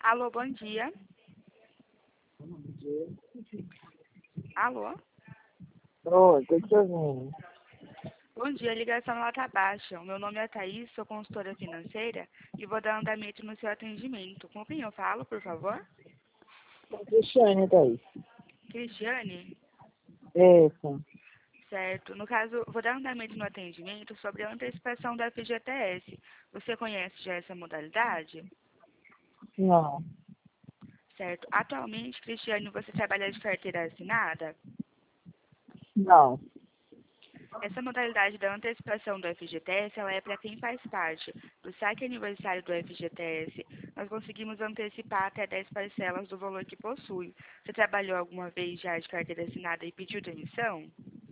Alô, bom dia. Alô? Oi, tô te ouvindo. Bom dia, ligação nota baixa. O meu nome é Thaís, sou consultora financeira e vou dar andamento no seu atendimento. Com quem eu falo, por favor? Cristiane, Thaís. Cristiane? Isso. Certo. No caso, vou dar andamento no atendimento sobre a antecipação da FGTS. Você conhece já essa modalidade? Não. Certo. Atualmente, Cristiane, você trabalha de carteira assinada? Não. Essa modalidade da antecipação do FGTS, ela é para quem faz parte do saque aniversário do FGTS. Nós conseguimos antecipar até 10 parcelas do valor que possui. Você trabalhou alguma vez já de carteira assinada e pediu demissão?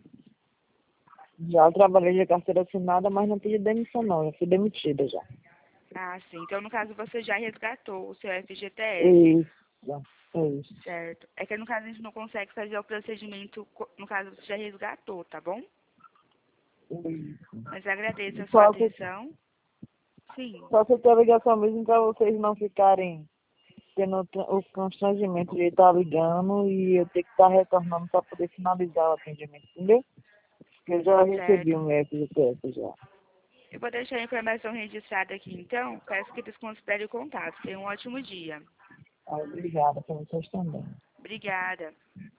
Já trabalhei de carteira assinada, mas não pedi demissão não. Já fui demitida já. Ah, sim. Então, no caso, você já resgatou o seu FGTS, Isso. Isso. certo? É que, no caso, a gente não consegue fazer o procedimento, no caso, você já resgatou, tá bom? Isso. Mas agradeço a sua Só se, atenção. Sim, só se ter ligação mesmo para vocês não ficarem tendo o constrangimento de estar ligando e eu ter que estar retornando para poder finalizar o atendimento, entendeu? Porque eu já recebi certo. um FGTS já. Eu vou deixar a informação registrada aqui, então. Peço que eles considerem o contato. Tenha um ótimo dia. Obrigada para vocês também. Obrigada.